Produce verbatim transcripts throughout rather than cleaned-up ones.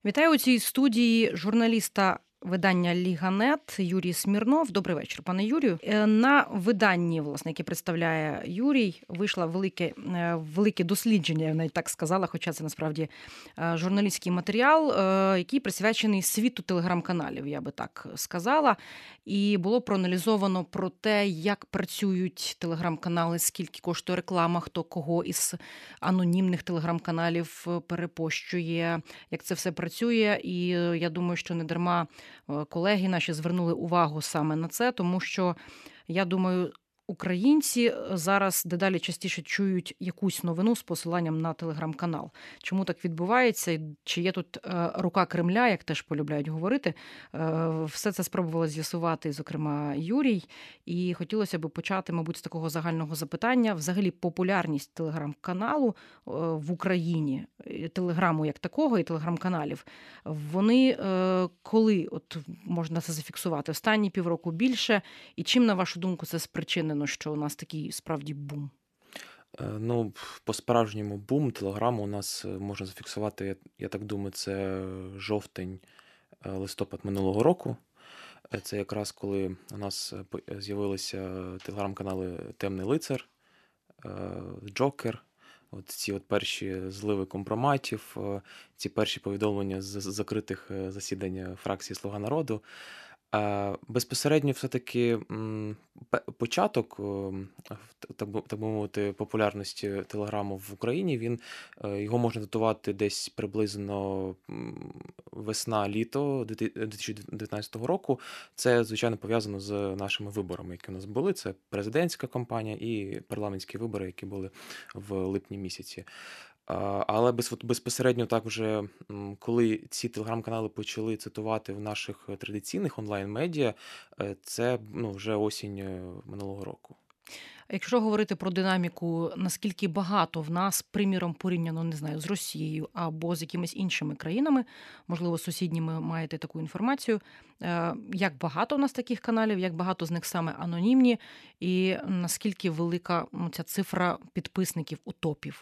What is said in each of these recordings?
Вітаю у цій студії журналіста видання «Ліга.нет» Юрій Смірнов. Добрий вечір, пане Юрію. Е, На виданні, власне, яке представляє Юрій, вийшло велике, е, велике дослідження, я навіть так сказала, хоча це насправді е, журналістський матеріал, е, який присвячений світу телеграм-каналів, я би так сказала. І було проаналізовано про те, як працюють телеграм-канали, скільки коштує реклама, хто кого із анонімних телеграм-каналів перепощує, як це все працює. І е, я думаю, що не дарма е, колеги наші звернули увагу саме на це, тому що, я думаю, українці зараз дедалі частіше чують якусь новину з посиланням на телеграм-канал. Чому так відбувається? І чи є тут е, рука Кремля, як теж полюбляють говорити? Е, Все це спробувала з'ясувати, зокрема, Юрій. І хотілося б почати, мабуть, з такого загального запитання. Взагалі, популярність телеграм-каналу е, в Україні, і телеграму як такого, і телеграм-каналів, вони е, коли от можна це зафіксувати? Останні півроку більше? І чим, на вашу думку, це спричинено, що у нас такий справді бум? Е, Ну, по-справжньому бум телеграму у нас е, можна зафіксувати, я, я так думаю, це жовтень, е, листопад минулого року. Е, Це якраз коли у нас е, по- е, з'явилися телеграм-канали Темний лицар, е, Джокер. От ці от перші зливи компроматів, е, ці перші повідомлення з з закритих е, засідань фракції Слуга народу. Е, Безпосередньо все-таки м, пе- початок, ем, в- так би, так би мовити, популярності Телеграму в Україні, він, е, його можна датувати десь приблизно м, весна-літо дві тисячі дев'ятнадцятого року. Це, звичайно, пов'язано з нашими виборами, які у нас були. Це президентська кампанія і парламентські вибори, які були в липні місяці. А, Але без, безпосередньо так вже, м, коли ці телеграм-канали почали цитувати в наших е, традиційних онлайн-медіа, е, це ну, вже осінь е, минулого року. Якщо говорити про динаміку, наскільки багато в нас, приміром, порівняно, не знаю, з Росією або з якимись іншими країнами, можливо, сусідніми маєте таку інформацію, е, як багато в нас таких каналів, як багато з них саме анонімні, і наскільки велика ну, ця цифра підписників у топів?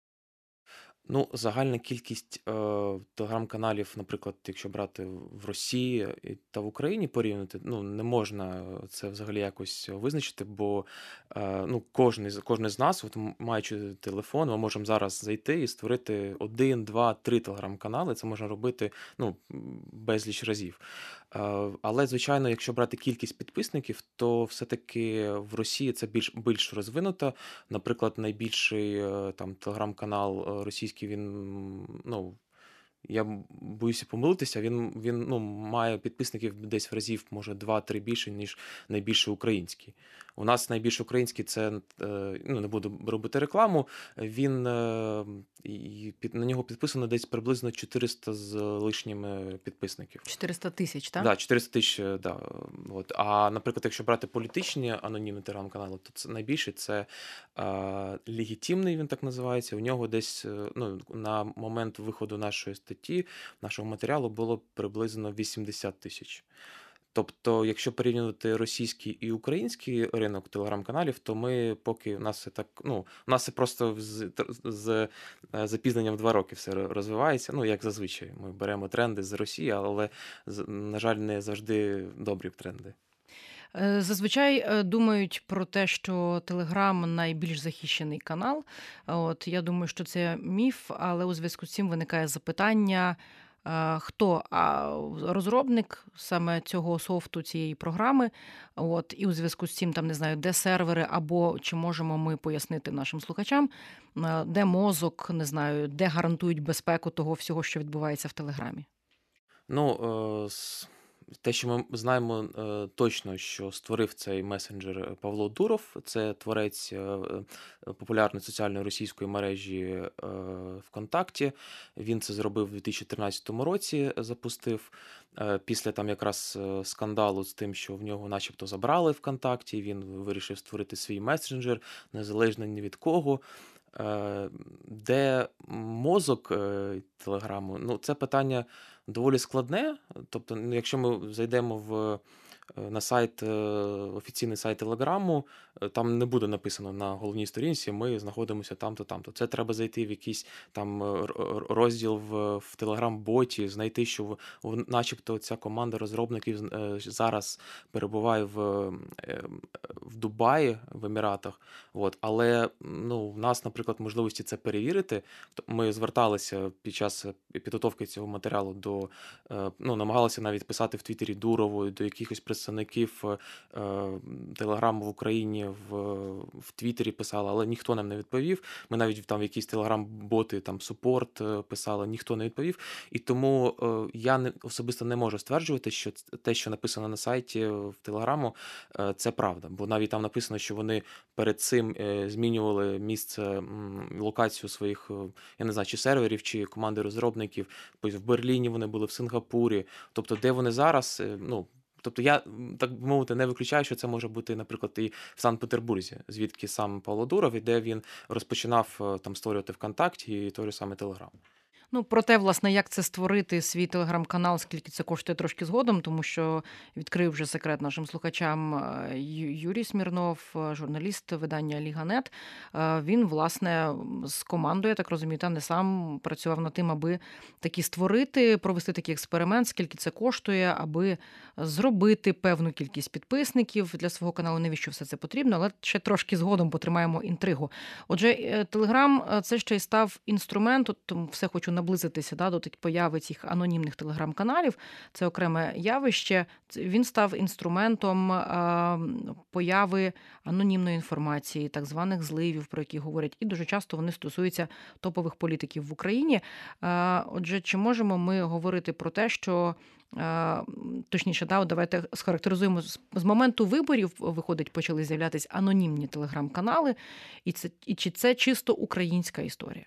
Ну, загальна кількість е, телеграм-каналів, наприклад, якщо брати в Росії і- та в Україні порівняти, ну не можна це взагалі якось визначити, бо е, ну, кожен, з- кожен з нас, от, м- маючи телефон, ми можемо зараз зайти і створити один, два, три телеграм-канали. Це можна робити ну, м, безліч разів. Е, Але, звичайно, якщо брати кількість підписників, то все-таки в Росії це більш більш розвинуто. Наприклад, найбільший е, там телеграм-канал е, російський, він м, ну. Я м- боюся помилитися, він, він ну, має підписників десь в разів, може, два-три більше, ніж найбільший український. У нас найбільш український це, е, ну, не буду робити рекламу, він, е, і під, на нього підписано десь приблизно чотириста з лишнім е, підписників. чотириста тисяч, так? Да, чотириста тисяч, е, да. От. А, наприклад, якщо брати політичні анонімні телеграм-канали, то це найбільше це е, легітимний, він так називається. У нього десь е, ну, на момент виходу нашої статті, нашого матеріалу було приблизно вісімдесят тисяч. Тобто, якщо порівнювати російський і український ринок телеграм-каналів, то ми поки у нас це так, ну, у нас це просто з, з е, запізненням в два роки все розвивається. Ну, як зазвичай, ми беремо тренди з Росії, але, з- на жаль, не завжди добрі тренди. Е, Зазвичай е, думають про те, що Телеграм найбільш захищений канал. От я думаю, що це міф, але у зв'язку з цим виникає запитання, е, хто а, розробник саме цього софту, цієї програми. От, і у зв'язку з цим, там не знаю, де сервери, або чи можемо ми пояснити нашим слухачам, е, де мозок, не знаю, де гарантують безпеку того всього, що відбувається в Телеграмі. Ну, е, с- те, що ми знаємо е, точно, що створив цей месенджер Павло Дуров, це творець е, е, популярної соціальної російської мережі е, ВКонтакті. Він це зробив у дві тисячі тринадцятому році, запустив. Е, Після там якраз е, скандалу з тим, що в нього начебто забрали ВКонтакті, він вирішив створити свій месенджер, незалежно ні від кого. Е, Де мозок е, Телеграму? Ну, це питання доволі складне. Тобто, ну, якщо ми зайдемо в е, на сайт, е, офіційний сайт Телеграму, е, там не буде написано на головній сторінці, ми знаходимося там-то, там-то. Це треба зайти в якийсь там е, р- р- розділ в, в Телеграм-боті, знайти, що в, в- начебто ця команда розробників е, зараз перебуває в, е, в Дубаї, в Еміратах. От. Але ну, в нас, наприклад, можливості це перевірити. То Ми зверталися під час е, підготовки цього матеріалу до, е, ну, намагалися навіть писати в Твіттері Дурову, до якихось представників е, Телеграму в Україні в, в Твіттері писали, але ніхто нам не відповів. Ми навіть там в якісь телеграм-боти, там супорт е, писали, ніхто не відповів. І тому е, я не, особисто не можу стверджувати, що ц- те, що написано на сайті е, в Телеграму, е, це правда. Бо навіть там написано, що вони перед цим е, змінювали місце, м, локацію своїх, е, я не знаю, чи серверів, чи команди розробників. Тобто в Берліні вони були, в Сингапурі. Тобто, де вони зараз, е, ну. Тобто я, м, так би мовити, не виключаю, що це може бути, наприклад, і в Санкт-Петербурзі, звідки сам Павло Дуров, і де він розпочинав е, там створювати ВКонтакті і той же самий Телеграм. Ну, про те, власне, як це створити свій телеграм-канал, скільки це коштує трошки згодом, тому що відкрив вже секрет нашим слухачам е, Ю- Юрій Смірнов, е, журналіст видання Ліга.нет. Е, Він, власне, з командою, я так розумію, та не сам працював над тим, аби такі створити, провести такий експеримент, скільки це коштує, аби зробити певну кількість підписників для свого каналу. Навіщо все це потрібно, але ще трошки згодом потримаємо інтригу. Отже, е, Телеграм е, це ще й став інструмент, от, тому все хочу наблизитися да, до так- появи цих анонімних телеграм-каналів. Це окреме явище. Це- Він став інструментом е, появи анонімної інформації, так званих зливів, про які говорять. І дуже часто вони стосуються топових політиків в Україні. Е, Отже, чи можемо ми говорити про те, що е, точніше, да, от давайте схарактеризуємо з, з моменту виборів, виходить, почали з'являтися анонімні телеграм-канали, і це і чи це чисто українська історія?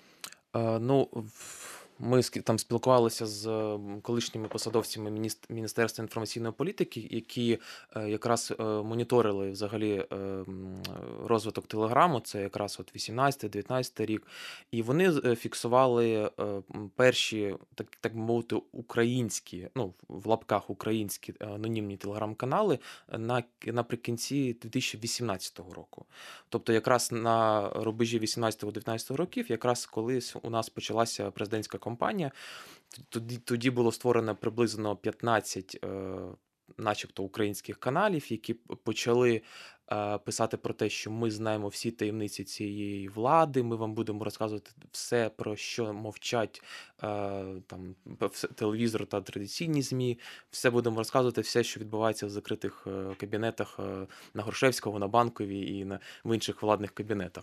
Е, Ну, в- ми скі- там спілкувалися з е, колишніми посадовцями мініс- Міністерства інформаційної політики, які е, якраз е, моніторили взагалі е, м, розвиток Телеграму, це якраз от вісімнадцятий-дев'ятнадцятий рік, і вони е, фіксували е, м, перші, так, так би мовити, українські, ну, в лапках українські е, анонімні телеграм-канали на, наприкінці дві тисячі вісімнадцятого року. Тобто якраз на рубежі вісімнадцятого-дев'ятнадцятого років, якраз колись у нас почалася президентська кампанія, тоді, тоді було створено приблизно п'ятнадцять е, начебто українських каналів, які п- почали е, писати про те, що ми знаємо всі таємниці цієї влади, ми вам будемо розказувати все, про що мовчать е, там, п- вс- телевізор та традиційні ЗМІ, все будемо розказувати, все, що відбувається в закритих е, кабінетах е, на Грушевського, на Банковій і на, в інших владних кабінетах.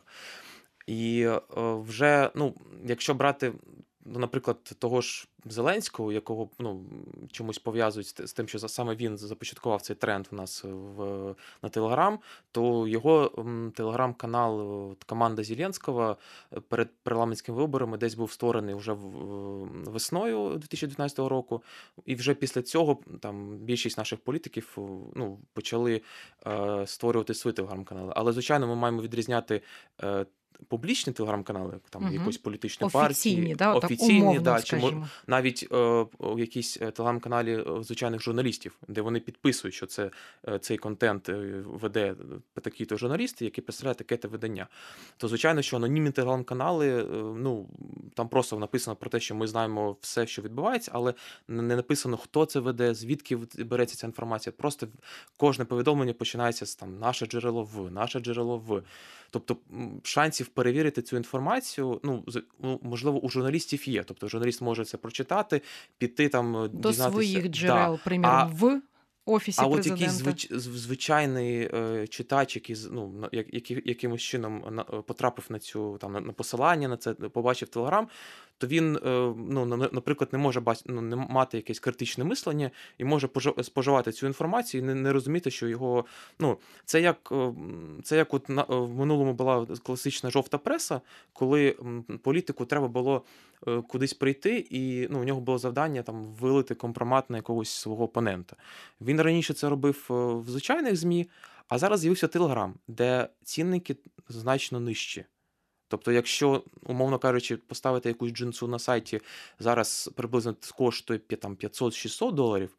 І е, вже, ну, якщо брати, ну, наприклад, того ж Зеленського, якого ну, чомусь пов'язують з те- з тим, що за- саме він започаткував цей тренд у нас в, на Телеграм, то його м, телеграм-канал е, от команда Зеленського е, перед парламентськими виборами десь був створений вже в- в- весною дві тисячі дев'ятнадцятого року. І вже після цього там більшість наших політиків е, ну, почали е, створювати свої телеграм-канали. Але, звичайно, ми маємо відрізняти. е, Публічні телеграм-канали, як там Угу. якоїсь політичної Офіційні, партії, да, так офіційні, умовно, да, чи мо- скажімо. навіть е, о, якісь е, телеграм-каналі е, звичайних журналістів, де вони підписують, що це е, цей контент е, веде е, такий-то журналіст, який представляє таке-то видання. То звичайно, що анонімні телеграм-канали, е, ну там просто написано про те, що ми знаємо все, що відбувається, але не не написано, хто це веде, звідки в- береться ця інформація. Просто кожне повідомлення починається з там наше джерело в, наше джерело в. Тобто м, шансів перевірити цю інформацію, ну, з- ну, можливо, у журналістів є. Тобто журналіст може це прочитати, піти там, е, До дізнатися. своїх Да. джерел, А, приміром, в Офісі а от якийсь президента. звич, зв- звичайний е, читач, який з- ну, на- як, який, якимось чином на, е, потрапив на цю там на, на посилання на це, побачив Телеграм, то він, е, ну, на- наприклад, не може бач, ну, не мати якесь критичне мислення і може пожо- споживати цю інформацію і не, не розуміти, що його. Ну, це як, е, м, це як от на, е, в минулому була класична жовта преса, коли м, політику треба було е, кудись прийти, і ну, у нього було завдання там вилити компромат на якогось свого опонента. Він раніше це робив е, в звичайних ЗМІ, а зараз з'явився Телеграм, де цінники значно нижчі. Тобто, якщо, умовно кажучи, поставити якусь джинсу на сайті зараз приблизно коштує п'я- там п'ятсот-шістсот доларів,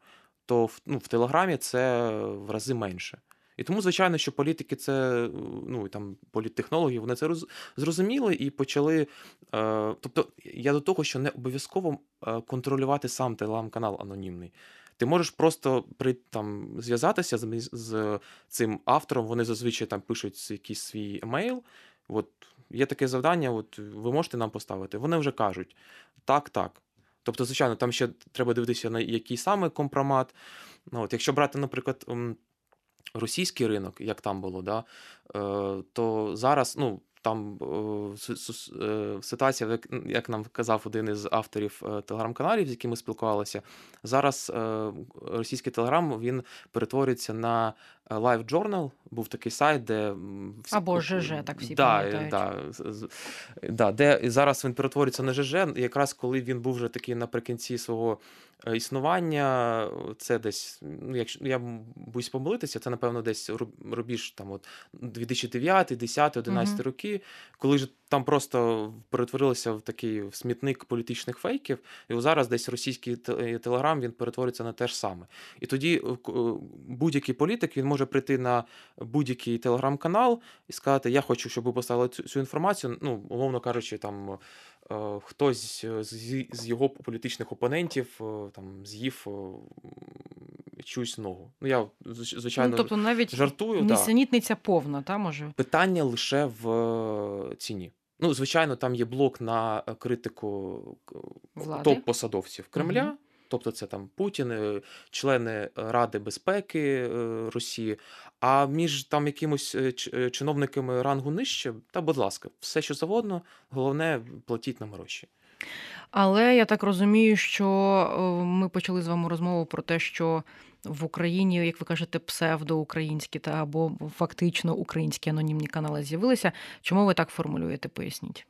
то в, ну, в Телеграмі це в рази менше. І тому, звичайно, що політики це, ну, і там політтехнологи, вони це роз, зрозуміли і почали. Е, тобто, я до того, що не обов'язково е, контролювати сам телеграм-канал анонімний. Ти можеш просто при, там, зв'язатися з, з цим автором, вони зазвичай там пишуть якийсь свій емейл. От є таке завдання, от ви можете нам поставити. Вони вже кажуть так, так. Тобто, звичайно, там ще треба дивитися на який саме компромат. Ну, от, якщо брати, наприклад, російський ринок, як там було, да, е, то зараз, ну, там е, е, ситуація, як, як нам казав один із авторів е, телеграм-каналів, з якими спілкувалися, зараз е, російський телеграм, він перетворюється на Live Journal, був такий сайт, де... Всі, або ЖЖ, так всі да, пам'ятають. Да, да, де зараз він перетворюється на ЖЖ, якраз коли він був вже такий наприкінці свого існування, це десь, ну, якщо я боюсь помилитися, це, напевно, десь рубіж там от дві тисячі дев'ятий, десятий, одинадцятий угу. роки, коли ж там просто перетворилося в такий смітник політичних фейків, і зараз десь російський телеграм, він перетвориться на те ж саме. І тоді будь-який політик, він може прийти на будь-який телеграм-канал і сказати, я хочу, щоб ви поставили цю, цю інформацію, ну, умовно кажучи, там, хтось з, з його політичних опонентів там з'їв чуюсь ногу. Ну, я, звичайно, ну, тобто навіть жартую. Нісенітниця да. повна, та, може? Питання лише в ціні. Ну, звичайно, там є блок на критику влади, топ-посадовців Кремля, угу. Тобто це там Путін, члени Ради безпеки Росії, а між там якимось чиновниками рангу нижче, та, будь ласка, все, що завгодно, головне, платіть нам гроші. Але я так розумію, що ми почали з вами розмову про те, що в Україні, як ви кажете, псевдоукраїнські та або фактично українські анонімні канали з'явилися. Чому ви так формулюєте? Поясніть.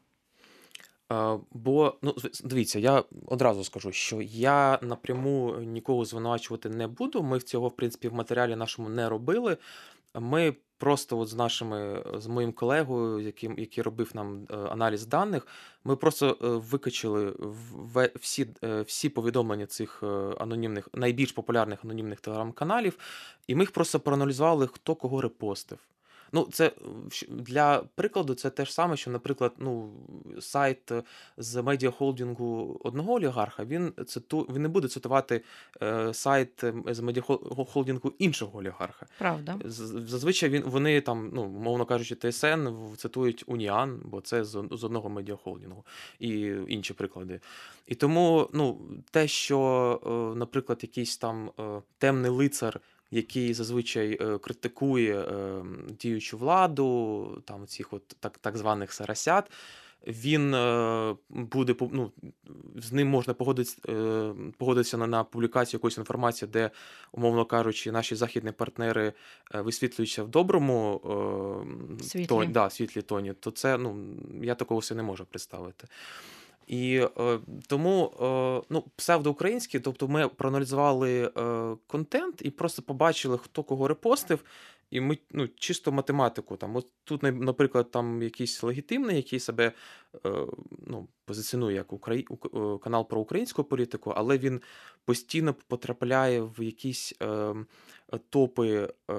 Бо, ну, дивіться, я одразу скажу, що я напряму нікого звинувачувати не буду. Ми цього, в принципі, в матеріалі нашому не робили. Ми просто от з нашими, з моїм колегою, який, який робив нам аналіз даних, ми просто викачали всі, всі повідомлення цих анонімних, найбільш популярних анонімних телеграм-каналів, і ми їх просто проаналізували, хто кого репостив. Ну, це для прикладу, це те ж саме, що, наприклад, ну, сайт з медіахолдингу одного олігарха, він циту, він не буде цитувати е, сайт з медіахолдингу іншого олігарха. Правда. Зазвичай він, вони там, ну, мовно кажучи, ТСН цитують Уніан, бо це з, з одного медіахолдингу, і інші приклади. І тому, ну, те, що, е, наприклад, якийсь там е, темний лицар, який зазвичай е, критикує е, діючу владу, там цих от так, так званих сарасят, він е, буде, ну, з ним можна погодитися, е, погодитися на, на публікацію якоїсь інформації, де, умовно кажучи, наші західні партнери е, висвітлюються в доброму е, світлі. Тоні, да, світлі тоні, то це, ну, я такого все не можу представити. І е, тому е, ну, псевдоукраїнські, тобто ми проаналізували е, контент і просто побачили, хто кого репостив, і ми, ну, чисто математику. Там, от тут, наприклад, там якийсь легітимний, який себе е, ну, позиціонує як Украї... канал про українську політику, але він постійно потрапляє в якісь е, топи е,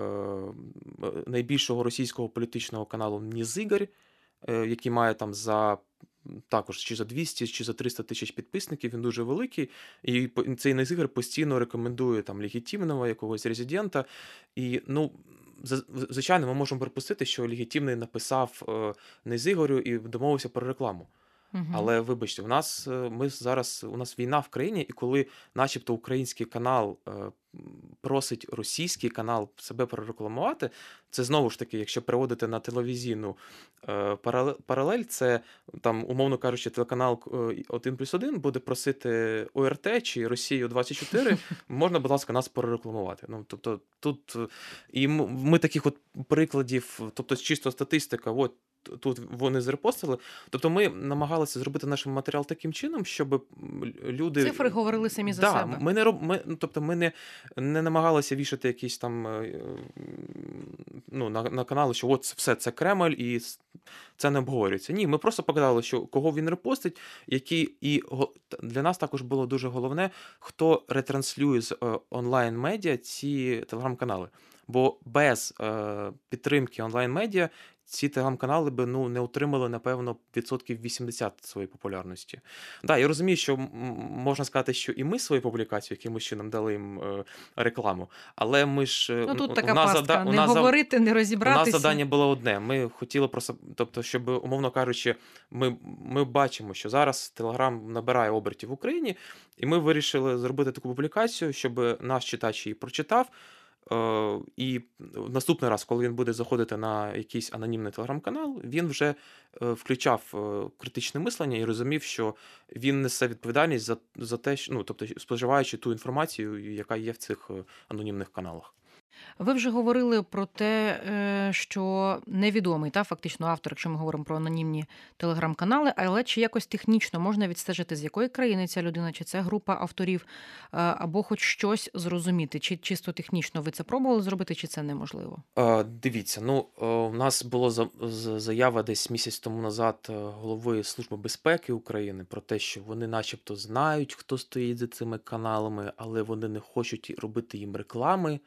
найбільшого російського політичного каналу «Нізигарь», е, який має там за також чи за двісті, чи за триста тисяч підписників, він дуже великий, і цей Незигар постійно рекомендує там легітимного якогось резидента. І, ну, звичайно, ми можемо припустити, що легітимний написав е, Незигорю і домовився про рекламу. Угу. Але, вибачте, у нас, ми зараз, у нас війна в країні, і коли начебто український канал е, просить російський канал себе прорекламувати, це знову ж таки, якщо переводити на телевізійну е, паралель, це, там, умовно кажучи, телеканал один плюс один буде просити О Р Т чи Росію двадцять чотири, можна, будь ласка, нас прорекламувати. Ну, тобто, тут, і ми таких от прикладів, тобто чисто статистика, от, т- тут вони зрепостили. Тобто ми намагалися зробити наш матеріал таким чином, щоб люди. Цифри говорили самі за Да, себе. ми не роб... ми, ну, тобто ми не, не намагалися вішати якісь там е, ну, на, на канали, що от все це Кремль і с- це не обговорюється. Ні, ми просто показали, що кого він репостить, які і го- т- для нас також було дуже головне, хто ретранслює з е, онлайн-медіа ці телеграм-канали. Бо без е, підтримки онлайн-медіа ці телеграм-канали би ну, не отримали, напевно, відсотків вісімдесят своєї популярності. Да, я розумію, що м, можна сказати, що і ми свої публікації якимось чином дали їм е, рекламу, але ми ж е, Ну тут у така нас пастка. зада... у Не нас зав- говорити, не у нас розібратися. завдання було одне. Ми хотіли просто, тобто, щоб, умовно кажучи, ми, ми бачимо, що зараз Телеграм набирає обертів в Україні, і ми вирішили зробити таку публікацію, щоб наш читач її прочитав. Е, І наступний раз, коли він буде заходити на якийсь анонімний телеграм-канал, він вже е, включав е, критичне мислення і розумів, що він несе відповідальність за, за те, що, ну, тобто, споживаючи ту інформацію, яка є в цих е, анонімних каналах. Ви вже говорили про те, е, що невідомий та фактично автор, якщо ми говоримо про анонімні телеграм-канали, але чи якось технічно можна відстежити, з якої країни ця людина, чи це група авторів, е, або хоч щось зрозуміти, чи чисто технічно ви це пробували зробити, чи це неможливо? Е, Дивіться, ну е, у нас була за- з- заява десь місяць тому назад е, голови Служби безпеки України про те, що вони, начебто, знають, хто стоїть за цими каналами, але вони не хочуть робити їм реклами.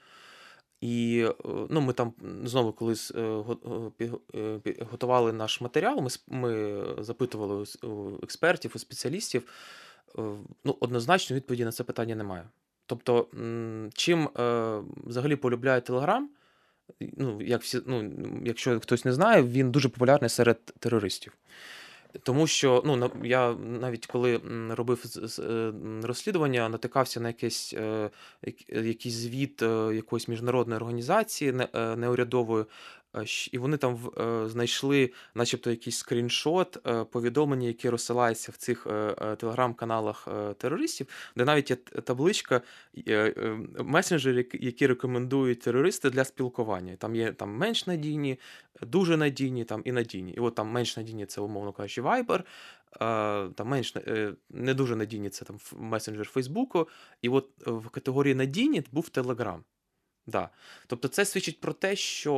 І е, ну, ми там м, знову колись е, го- е, пі- е, пі- готували наш матеріал. Ми, с- ми запитували у с- у експертів, у спеціалістів. Е, Ну, однозначно відповіді на це питання немає. Тобто, м, чим е, взагалі полюбляє Телеграм, ну, як всі, ну, якщо хтось не знає, він дуже популярний серед терористів. Тому що ну, на- я навіть коли м, робив з- з- е, м, розслідування, натикався на якийсь, е, як- е, якийсь звіт е, якоїсь міжнародної організації не- е, неурядової, е, щ- і вони там в- е, знайшли, начебто, якийсь скріншот е, повідомлення, які розсилаються в цих е, е, телеграм-каналах е, терористів, де навіть є т- табличка е, е, месенджери, які які рекомендують терористи для спілкування. Там є там менш надійні, дуже надійні там і надійні. І от там менш надійні це, умовно кажучи, Viber, е, там менш на- е, не дуже надійні це там ф- месенджер Фейсбуку. І от е, в категорії надійні був Telegram. Да. Тобто це свідчить про те, що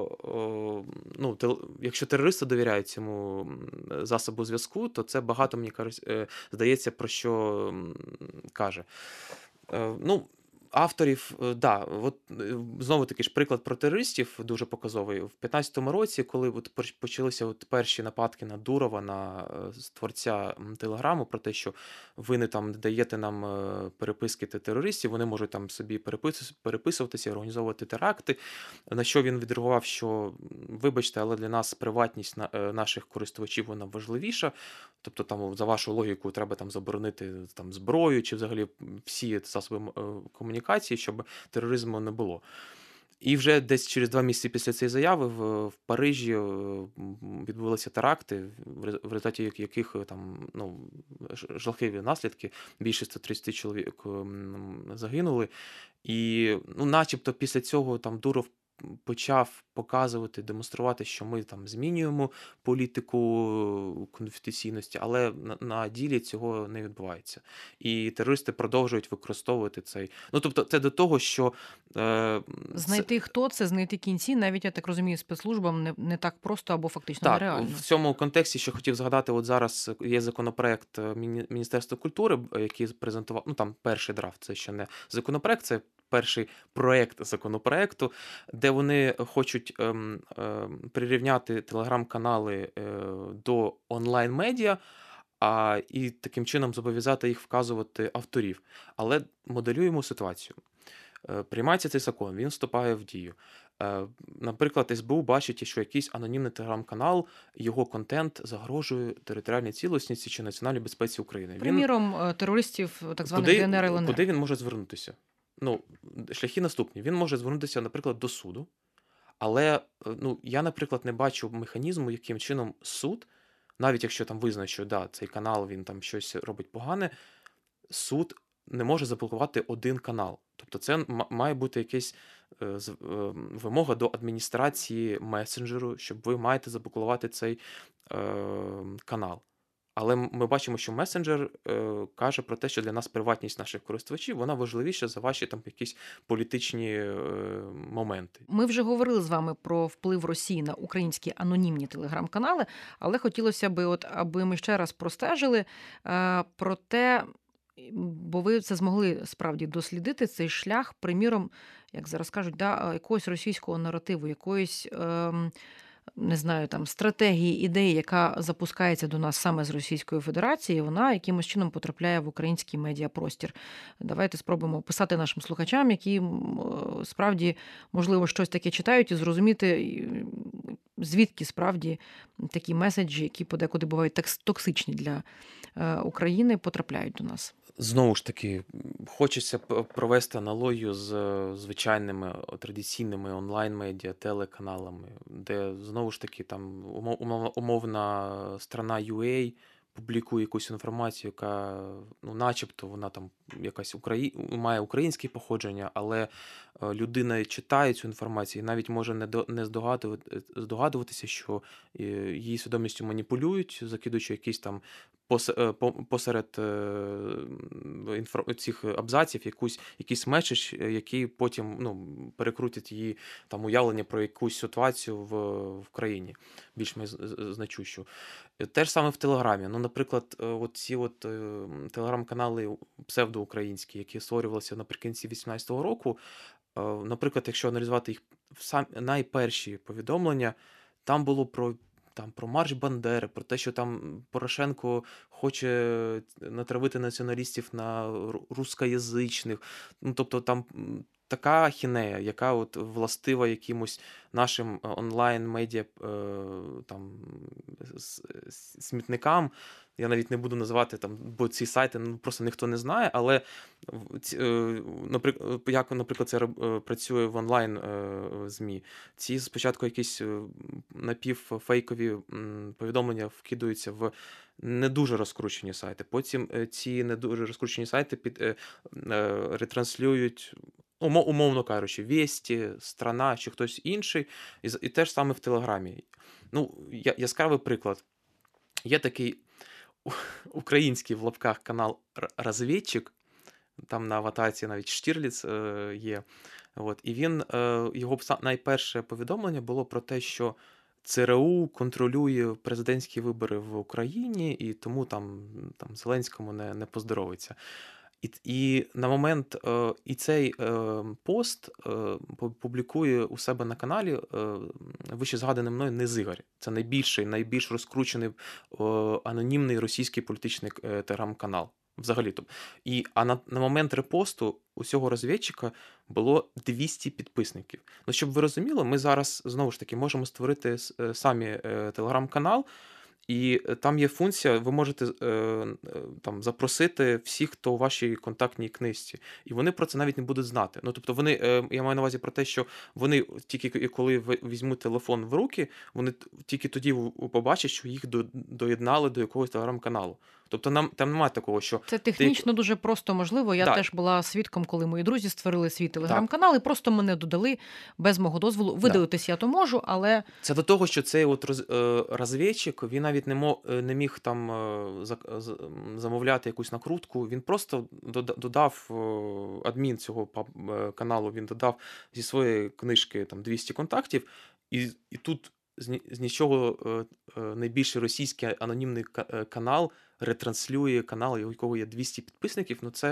о, ну, тел- якщо терористи довіряють цьому м, засобу зв'язку, то це багато, мені кажуть, е, здається, про що м, каже. Е, Ну, авторів, е, да, от е, знову таки ж приклад про терористів дуже показовий. В п'ятнадцятому році, коли от поч- почалися от перші нападки на Дурова, на е, з творця м, Телеграму, про те, що ви не там даєте нам е, переписки те- терористів, вони можуть там собі перепис- переписуватися, організовувати теракти. На що він відреагував, що м, вибачте, але для нас приватність на, е, наших користувачів вона важливіша. Тобто, там, за вашу логіку, треба там заборонити там зброю чи взагалі всі засоби м- е, комунікації, щоб тероризму не було. І вже десь через два місяці після цієї заяви в, в Парижі е, м, відбулися теракти, в рез- в результаті як- яких е, там ну, ж- жахливі наслідки. Більше ста тридцять чоловік м, загинули. І ну, начебто після цього там Дуров почав показувати, демонструвати, що ми там змінюємо політику конфіденційності, але на, на ділі цього не відбувається. І терористи продовжують використовувати цей. Ну тобто, це до того, що е, це, Знайти хто це, знайти кінці, навіть я так розумію, спецслужбам не, не так просто або фактично так, нереально. в цьому контексті ще хотів згадати, от зараз є законопроект е, Міні- Міністерства культури, е, який презентував, ну там перший драфт, це ще не законопроект, це перший проект законопроекту, де вони хочуть ем, ем, прирівняти телеграм-канали е, до онлайн-медіа, а і таким чином зобов'язати їх вказувати авторів. Але моделюємо ситуацію. Е, Приймається цей закон, він вступає в дію. Е, Наприклад, ес бе у бачить, що якийсь анонімний телеграм-канал, його контент загрожує територіальній цілісності чи національній безпеці України. Він Приміром, е, терористів так званих куди, де ен ер ел ен ер. куди він може звернутися? Ну, шляхи наступні. Він може звернутися, наприклад, до суду, але е, ну, я, наприклад, не бачу механізму, яким чином суд, навіть якщо там визнає, що да, цей канал він там щось робить погане, суд не може заблокувати один канал. Тобто це м- має бути якась е, з- е, вимога до адміністрації месенджеру, щоб ви маєте заблокувати цей е, канал. Але м- ми бачимо, що месенджер е, каже про те, що для нас приватність наших користувачів вона важливіша за ваші там якісь політичні е, моменти. Ми вже говорили з вами про вплив Росії на українські анонімні телеграм-канали, але хотілося би, от, аби ми ще раз простежили е, про те, бо ви це змогли справді дослідити цей шлях, приміром, як зараз кажуть, да, якогось російського наративу, якоїсь. Е, не знаю, там стратегії, ідеї, яка запускається до нас саме з Російської Федерації, вона якимось чином потрапляє в український медіапростір. Давайте спробуємо описати нашим слухачам, які м, е, справді, можливо, щось таке читають, і зрозуміти, і, звідки справді такі меседжі, які подекуди бувають текс- токсичні для е, України, потрапляють до нас. Знову ж таки, хочеться п- провести аналогію з е, звичайними о, традиційними онлайн-медіа, телеканалами, де знову ж таки там умо- умов- умовна страна ю ей публікує якусь інформацію, яка, ну, начебто, вона там якась Украї... має українське походження, але е, людина читає цю інформацію і навіть може не, до... не здогадувати... здогадуватися, що е, її свідомістю маніпулюють, закидуючи якісь там пос... е, по- посеред е, інфор... цих абзаців якусь, якийсь меседж, е, який потім, ну, перекрутить її там уявлення про якусь ситуацію в, в країні, більш-менш з- з- значущу. Е, Те ж саме в Телеграмі. Ну, наприклад, е, от ці от е, телеграм-канали псевдоукраїнські, які створювалися наприкінці вісімнадцятого року, е, наприклад, якщо аналізувати їх сам найперші повідомлення, там було про. Там про марш Бандери, про те, що там Порошенко хоче натравити націоналістів на ру- рускоязичних. Ну, тобто там м, така ахінея, яка от властива якимось нашим е, онлайн-медіа е, там с- с- смітникам. Я навіть не буду називати там, бо ці сайти ну, просто ніхто не знає, але в- ці, е, наприклад, як, наприклад, це роб- е, працює в онлайн е, ЗМІ. Ці спочатку якісь е, напівфейкові м, повідомлення вкидаються в не дуже розкручені сайти. Потім е, ці не дуже розкручені сайти під, е, е, ретранслюють, умо- умовно кажучи, Вєсті, Страна чи хтось інший, і, з- і теж саме в Телеграмі. Ну, я, яскравий приклад. Є такий у- український в лапках канал «Р- Розвідчик», там на аватарці навіть Штірліц е, є. От, і він, е, його пса- найперше повідомлення було про те, що ЦРУ контролює президентські вибори в Україні, і тому там, там Зеленському не, не поздоровиться. І, і на момент е, і цей е, пост е, пу- публікує у себе на каналі е, вище згаданий мною Незигарь. Це найбільший, найбільш розкручений е, анонімний російський політичний е, телеграм-канал. Взагалі то. І, а на, на момент репосту у цього розвідчика було двісті підписників. Ну, щоб ви розуміли, ми зараз знову ж таки можемо створити с- е, самі е, телеграм-канал, і е, там є функція, ви можете е, е, там запросити всіх, хто у вашій контактній книжці. І вони про це навіть не будуть знати. Ну, тобто вони, е, я маю на увазі про те, що вони тільки коли ви- візьмуть телефон в руки, вони т- тільки тоді в- побачать, що їх до- доєднали до якогось телеграм-каналу. Тобто нам там немає такого, що Це ти технічно дуже просто можливо. Я да, теж була свідком, коли мої друзі створили свій так, телеграм-канал і просто мене додали без мого дозволу. да. Видалитись я то можу, але Це до того, що цей от роз, е, розвідчик, він навіть не, мо, е, не міг там е, за- з- м, замовляти якусь накрутку, він просто дода- додав е, адмін цього паб- е, каналу, він додав зі своєї книжки там двісті контактів, і, і тут з, ні- з нічого е, е, найбільший російський анонімний ка- е, канал ретранслює канал, у якого є двісті підписників, ну це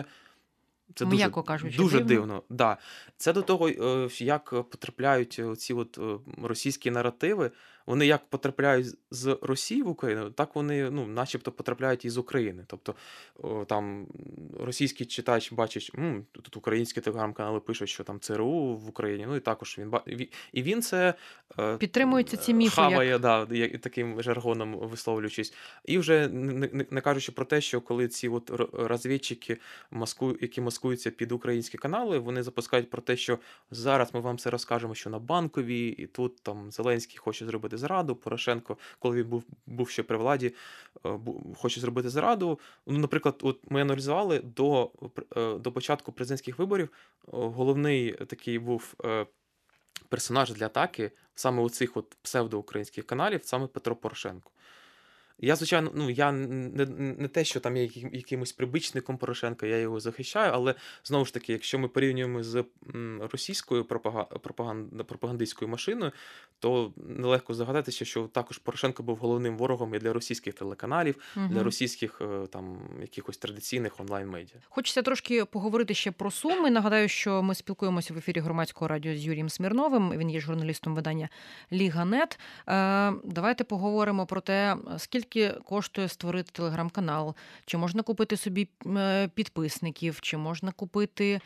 це дуже, м'яко кажучи, дуже дивно. дивно. Да. Це до того, е, як потрапляють ці от е, російські наративи. Вони як потрапляють з Росії в Україну, так вони, ну, начебто потрапляють і з України. Тобто о, там російський читач бачить, М, тут українські телеграм-канали пишуть, що там ЦРУ в Україні. Ну і також він ба- ві- і він це е, Підтримуються ці міфи, як хаває, да, як- таким жаргоном висловлюючись. І вже не, не, не кажучи про те, що коли ці от р- розвідчики, маску, які маскуються під українські канали, вони запускають про те, що зараз ми вам все розкажемо, що на Банковій, і тут там Зеленський хоче зробити зробити зраду. Порошенко, коли він був, був ще при владі, хоче зробити зраду. Ну, наприклад, от ми аналізували до, до початку президентських виборів, головний такий був персонаж для атаки саме у цих от псевдоукраїнських каналів, саме Петро Порошенко. Я, звичайно, ну, я не, не те, що там є якимось прибічником Порошенка, я його захищаю, але, знову ж таки, якщо ми порівнюємо з російською пропагандистською машиною, то нелегко здогадатися, що також Порошенко був головним ворогом і для російських телеканалів, угу. для російських там якихось традиційних онлайн-медіа. Хочеться трошки поговорити ще про Суми. Нагадаю, що ми спілкуємося в ефірі Громадського радіо з Юрієм Смірновим. Він є журналістом видання Ліга.нет. Давайте поговоримо про те, скільки Скільки коштує створити телеграм-канал? Чи можна купити собі підписників? Чи можна купити,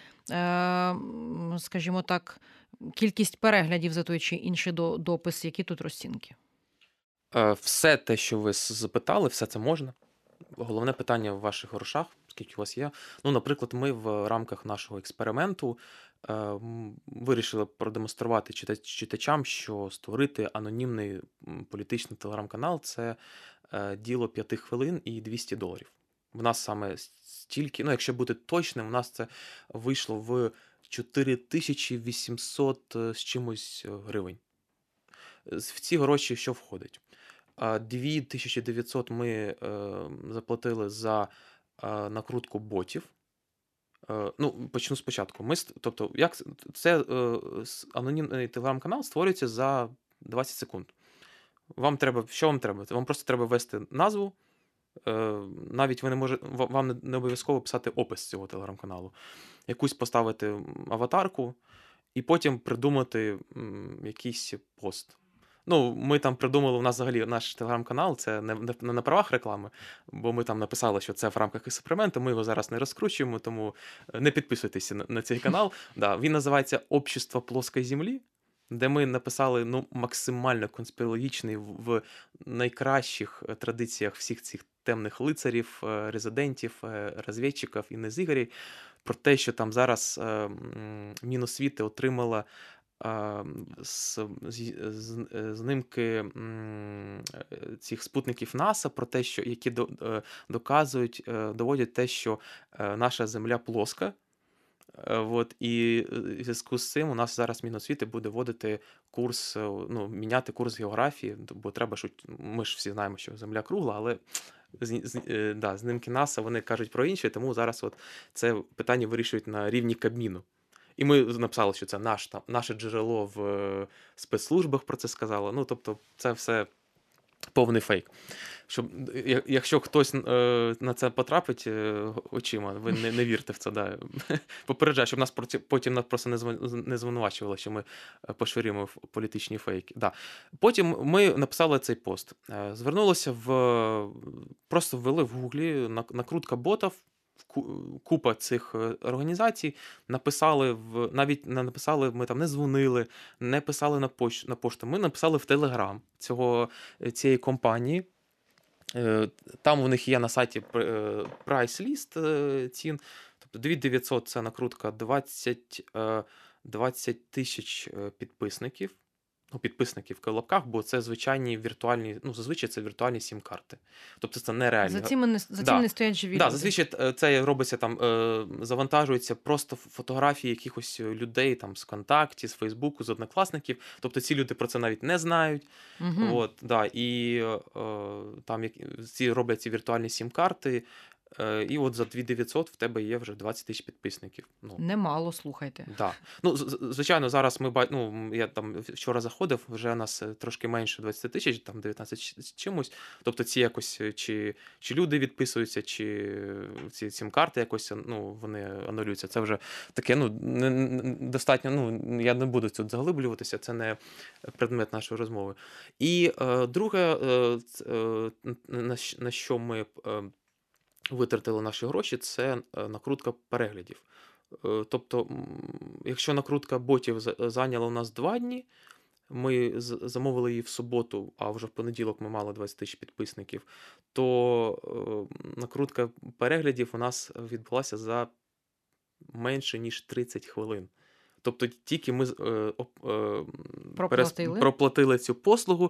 скажімо так, кількість переглядів за той чи інший допис? Які тут розцінки? Все те, що ви запитали, все це можна. Головне питання в ваших грошах, скільки у вас є. Ну, наприклад, ми в рамках нашого експерименту е, вирішили продемонструвати читачам, що створити анонімний політичний телеграм-канал – це е, діло п'яти хвилин і двісті доларів. В нас саме стільки, ну, якщо бути точним, у нас це вийшло в чотири тисячі вісімсот з чимось гривень. В ці гроші що входить? дві тисячі дев'ятсот ми е, заплатили за е, накрутку ботів. Е, ну, почну спочатку. Ми, тобто, як це е, анонімний телеграм-канал створюється за двадцять секунд. Вам треба, що вам треба? Вам просто треба ввести назву. Е, навіть ви не можете, вам не обов'язково писати опис цього телеграм-каналу. Якусь поставити аватарку і потім придумати м, якийсь пост. Ну, ми там придумали, у нас взагалі наш телеграм-канал, це не, не, не на правах реклами, бо ми там написали, що це в рамках експерименту, ми його зараз не розкручуємо, тому не підписуйтесь на, на цей канал. Да, він називається «Общество плоской землі», де ми написали ну, максимально конспірологічний в найкращих традиціях всіх цих темних лицарів, резидентів, розвідчиків і незігарів, про те, що там зараз Міносвіти отримала З, з, з, знимки цих спутників НАСА про те, що які до, доказують, доводять те, що наша Земля плоска. От, і в зв'язку з цим у нас зараз Міносвіти буде вводити курс, ну, міняти курс географії, бо треба, що ми ж всі знаємо, що Земля кругла, але з, з, да, знімки НАСА, вони кажуть про інше, тому зараз от це питання вирішують на рівні Кабміну. І ми написали, що це наш, там, наше джерело в е, спецслужбах про це сказало. Ну, тобто, це все повний фейк. Щоб, якщо хтось е, на це потрапить е, очима, ви не, не вірте в це. Да. Попереджаю, щоб нас потім нас просто не звинувачували, що ми поширюємо політичні фейки. Да. Потім ми написали цей пост. Звернулося в... Просто ввели в Гуглі накрутка ботів, купа цих організацій, написали, в навіть не написали, ми там не дзвонили, не писали на поч, на пошту, ми написали в Телеграм цього, цієї компанії. Там у них є на сайті прайс-ліст цін, тобто дві тисячі дев'ятсот це накрутка, двадцять, двадцять тисяч підписників. Ну, підписників в лапках, бо це звичайні віртуальні, ну, зазвичай це віртуальні сім-карти. Тобто це нереальні. За цим не, за цим да. не стоять живі да, люди. Зазвичай це робиться там, завантажуються просто фотографії якихось людей там з ВКонтакті, з Фейсбуку, з однокласників. Тобто ці люди про це навіть не знають. Угу. От, да, і там ці роблять ці віртуальні сім-карти. І от за дві тисячі дев'ятсот в тебе є вже двадцять тисяч підписників. Ну, немало, слухайте. Да. Ну, звичайно, зараз ми, ну, я там вчора заходив, вже нас трошки менше двадцять тисяч, там дев'ятнадцять з чимось. Тобто ці якось, чи, чи люди відписуються, чи ці сім-карти якось, ну, вони анулюються. Це вже таке, ну, не, не, достатньо, ну, я не буду тут заглиблюватися, це не предмет нашої розмови. І е, друге, е, е, на, на що ми е, витратили наші гроші, це накрутка переглядів. Тобто, якщо накрутка ботів зайняла у нас два дні, ми замовили її в суботу, а вже в понеділок ми мали двадцять тисяч підписників, то накрутка переглядів у нас відбулася за менше, ніж тридцять хвилин. Тобто тільки ми е, е, проплатили. проплатили цю послугу,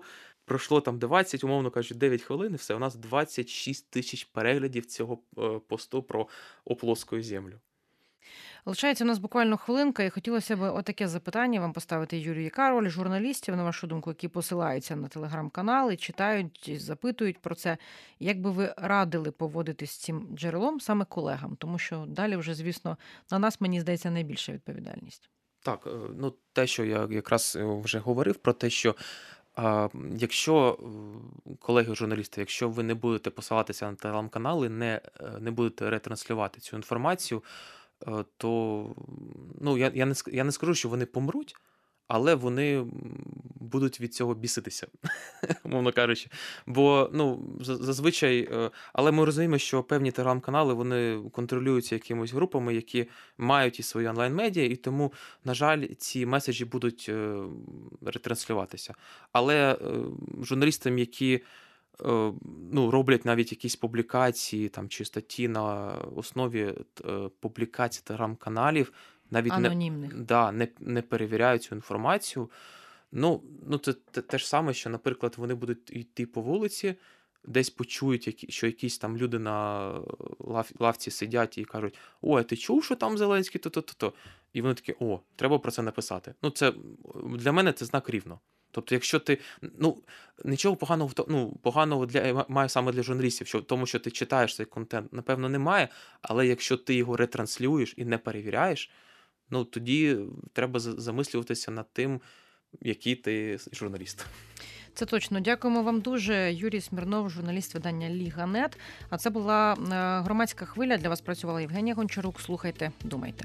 пройшло там двадцять, умовно кажучи, дев'ять хвилин, і все, у нас двадцять шість тисяч переглядів цього е, посту про «О плоскую землю». Лишається у нас буквально хвилинка, і хотілося б отаке запитання вам поставити, Юрій. Яка роль журналістів, на вашу думку, які посилаються на телеграм-канали, читають, запитують про це? Як би ви радили поводитись з цим джерелом саме колегам? Тому що далі вже, звісно, на нас, мені здається, найбільша відповідальність. Так, е, ну те, що я якраз е, вже говорив про те, що а, якщо, е, колеги-журналісти, якщо ви не будете посилатися на телеграм-канали, не, е, не будете ретранслювати цю інформацію, е, то ну, я, я, не, ск- я не скажу, що вони помруть, але вони м, будуть від цього біситися, мовно кажучи. Бо, ну, за- зазвичай, е, але ми розуміємо, що певні телеграм-канали, вони контролюються якимись групами, які мають і свої онлайн-медіа, і тому, на жаль, ці меседжі будуть е, ретранслюватися. Але е, журналістам, які е, ну, роблять навіть якісь публікації там, чи статті на основі е, публікацій телеграм-каналів, навіть не, Анонімних. да, не, не перевіряють цю інформацію. Ну, ну це те, те ж саме, що, наприклад, вони будуть йти по вулиці, десь почують, які, що якісь там люди на лав, лавці сидять і кажуть: «Ой, а ти чув, що там Зеленський то-то-то-то?» І вони такі: «О, треба про це написати». Ну, це для мене це знак рівно. Тобто, якщо ти, ну, нічого поганого, в то- ну, поганого для, має саме для журналістів, що в тому, що ти читаєш цей контент, напевно, немає, але якщо ти його ретранслюєш і не перевіряєш, ну, тоді треба за- замислюватися над тим, який ти журналіст. Це точно. Дякуємо вам дуже. Юрій Смірнов, журналіст видання «Ліга.нет». А це була е, громадська хвиля. Для вас працювала Євгенія Гончарук. Слухайте, думайте.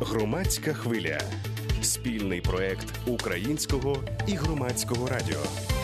Громадська хвиля. Спільний проект Українського і Громадського радіо.